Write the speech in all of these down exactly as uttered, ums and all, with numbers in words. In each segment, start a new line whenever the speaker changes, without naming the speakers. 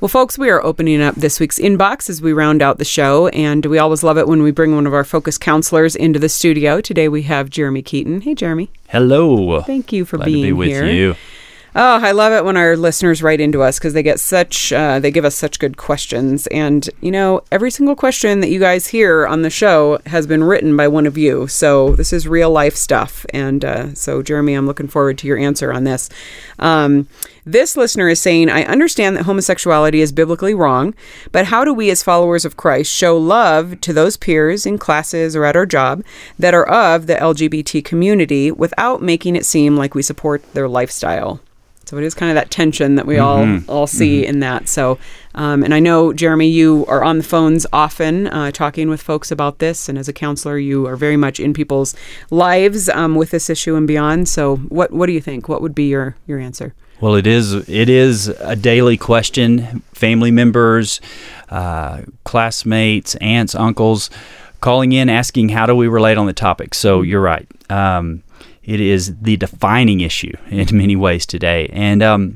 Well, folks, we are opening up this week's inbox as we round out the show, and we always love it when we bring one of our focus counselors into the studio. Today we have Jeremy Keaton. Hey, Jeremy.
Hello.
Thank you for
Glad
being
to be with
here.
you.
Oh, I love it when our listeners write into us because they get such, uh, they give us such good questions. And, you know, every single question that you guys hear on the show has been written by one of you. So this is real life stuff. And uh, so, Jeremy, I'm looking forward to your answer on this. Um, this listener is saying, I understand that homosexuality is biblically wrong, but how do we as followers of Christ show love to those peers in classes or at our job that are of the L G B T community without making it seem like we support their lifestyle? So it is kind of that tension that we
mm-hmm.
all all see mm-hmm. in that. So, um, and I know, Jeremy, you are on the phones often uh, talking with folks about this. And as a counselor, you are very much in people's lives um, with this issue and beyond. So what what do you think? What would be your, your answer?
Well, it is it is a daily question. Family members, uh, classmates, aunts, uncles calling in, asking how do we relate on the topic. So you're right. Um It is the defining issue in many ways today. And um,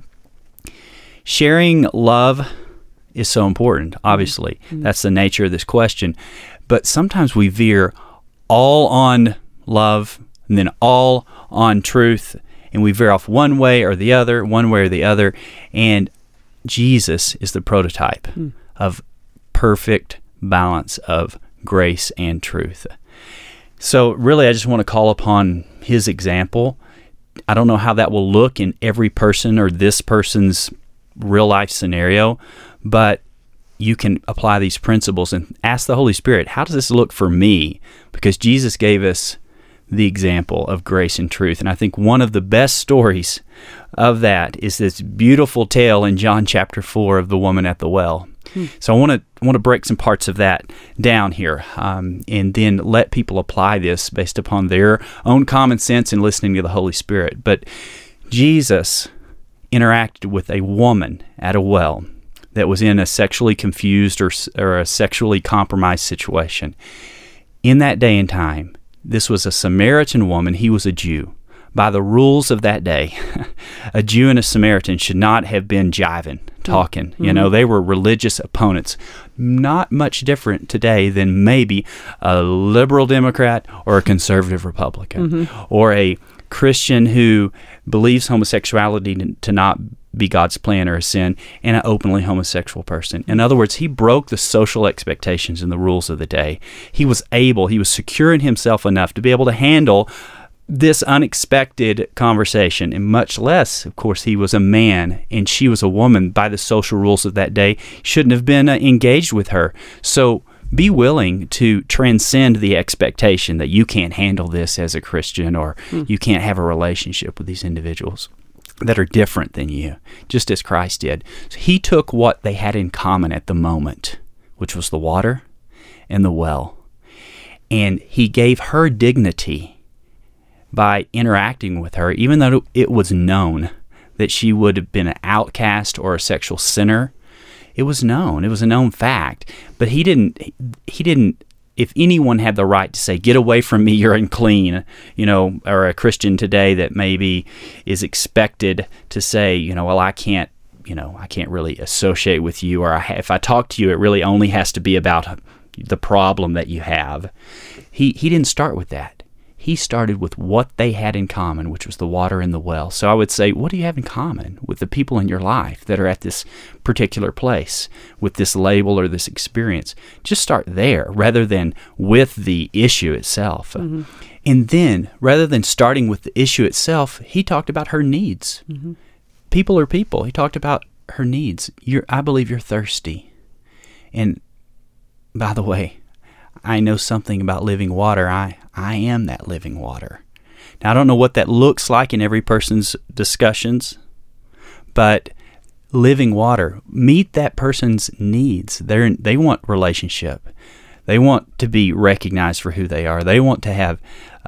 sharing love is so important, obviously. Mm-hmm. That's the nature of this question. But sometimes we veer all on love and then all on truth, and we veer off one way or the other, one way or the other. And Jesus is the prototype mm. of perfect balance of grace and truth. So really, I just want to call upon his example. I don't know how that will look in every person or this person's real life scenario, but you can apply these principles and ask the Holy Spirit, how does this look for me? Because Jesus gave us the example of grace and truth. And I think one of the best stories of that is this beautiful tale in John chapter four of the woman at the well. Hmm. So I want to want to break some parts of that down here, um, and then let people apply this based upon their own common sense and listening to the Holy Spirit. But Jesus interacted with a woman at a well that was in a sexually confused or, or a sexually compromised situation. In that day and time, this was a Samaritan woman. He was a Jew. By the rules of that day, a Jew and a Samaritan should not have been jiving, talking. Mm-hmm. You know, they were religious opponents. Not much different today than maybe a liberal Democrat or a conservative Republican, mm-hmm. or a Christian who believes homosexuality to not be God's plan or a sin, and an openly homosexual person. In other words, he broke the social expectations and the rules of the day. He was able, he was secure in himself enough to be able to handle this unexpected conversation, and much less, of course, he was a man and she was a woman. By the social rules of that day, shouldn't have been uh, engaged with her. So be willing to transcend the expectation that you can't handle this as a Christian, or mm. you can't have a relationship with these individuals that are different than you, just as Christ did. So he took what they had in common at the moment, which was the water and the well, and he gave her dignity by interacting with her, even though it was known that she would have been an outcast or a sexual sinner. It was known. It was a known fact. But he didn't, he didn't, if anyone had the right to say, get away from me, you're unclean, you know, or a Christian today that maybe is expected to say, you know, well, I can't, you know, I can't really associate with you, or I, if I talk to you, it really only has to be about the problem that you have. He, he didn't start with that. He started with what they had in common, which was the water and the well. So I would say, what do you have in common with the people in your life that are at this particular place with this label or this experience? Just start there rather than with the issue itself. Mm-hmm. And then, rather than starting with the issue itself, he talked about her needs. Mm-hmm. People are people. He talked about her needs. You're, I believe you're thirsty. And by the way, I know something about living water. I, I am that living water. Now, I don't know what that looks like in every person's discussions, but living water, meet that person's needs. They're, they want relationship. They want to be recognized for who they are. They want to have,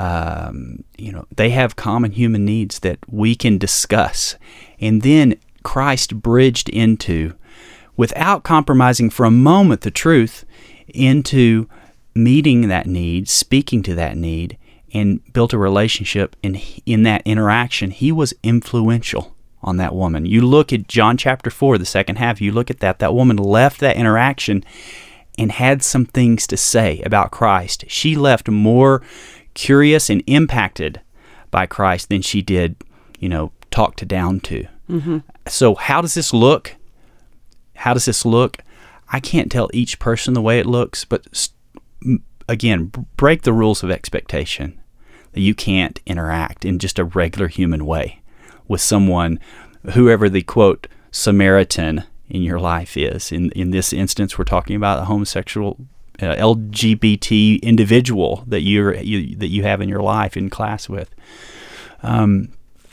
um, you know, they have common human needs that we can discuss. And then Christ bridged into, without compromising for a moment the truth, into meeting that need, speaking to that need, and built a relationship. And in that interaction, he was influential. on that woman. You look at John chapter four, the second half, you look at that, that woman left that interaction and had some things to say about Christ. She left more curious and impacted by Christ than she did, you know, talked down to. Mm-hmm. So how does this look? How does this look? I can't tell each person the way it looks, but again, break the rules of expectation that you can't interact in just a regular human way with someone, whoever the, quote, Samaritan in your life is. In in this instance, we're talking about a homosexual, uh, L G B T individual that you're you, that you have in your life in class with. Um.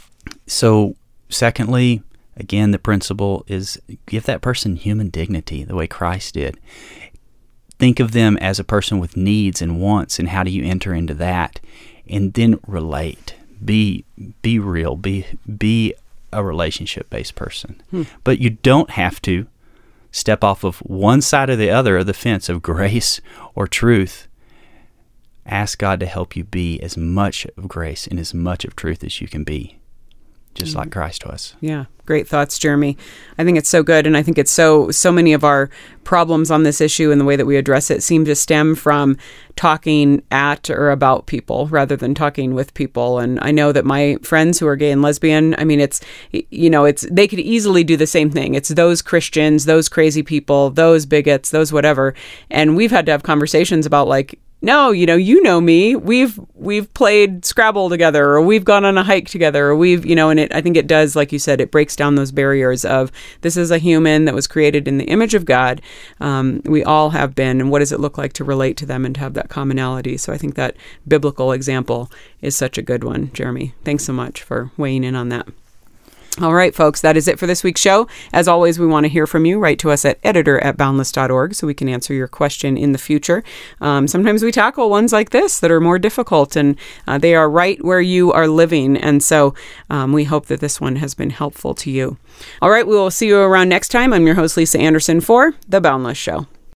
So, secondly, again, the principle is give that person human dignity the way Christ did. Think of them as a person with needs and wants, and how do you enter into that, and then relate. Be be real. Be be a relationship-based person. Hmm. But you don't have to step off of one side or the other of the fence of grace or truth. Ask God to help you be as much of grace and as much of truth as you can be, just mm-hmm. like Christ was. Yeah, great thoughts, Jeremy. I think it's so good, and I think it's so so many of our problems on this issue and the way that we address it seem to stem from talking at or about people rather than talking with people. And I know that my friends who are gay and lesbian, I mean, it's, you know, it's they could easily do the same thing. It's those Christians, those crazy people, those bigots, those whatever. And we've had to have conversations about, like, no, you know, you know me. We've we've played Scrabble together, or we've gone on a hike together, or we've, you know, and it, I think it does, like you said, it breaks down those barriers of this is a human that was created in the image of God. Um, we all have been, and what does it look like to relate to them and to have that commonality? So I think that biblical example is such a good one, Jeremy. Thanks so much for weighing in on that. All right, folks, that is it for this week's show. As always, we want to hear from you. Write to us at editor at boundless dot org so we can answer your question in the future. Um, sometimes we tackle ones like this that are more difficult, and uh, they are right where you are living. And so um, we hope that this one has been helpful to you. All right, we will see you around next time. I'm your host, Lisa Anderson, for The Boundless Show.